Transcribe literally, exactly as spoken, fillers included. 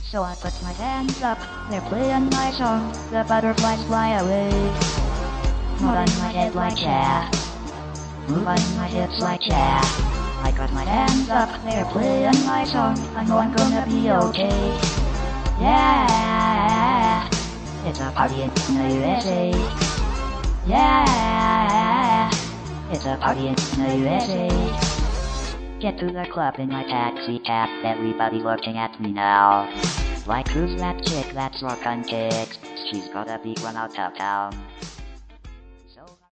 So I put my hands up, they're playing my song, the butterflies fly away. Move on my head like that, move on my hips like that. I got my hands up, they're playing my song, I know I'm gonna be okay. Yeah, it's a party in the U S A. Yeah, it's a party in the U S A. Get to the club in my taxi cab, everybody looking at me now. Like, who's that chick that's rockin' kicks? She's got a big one out of town.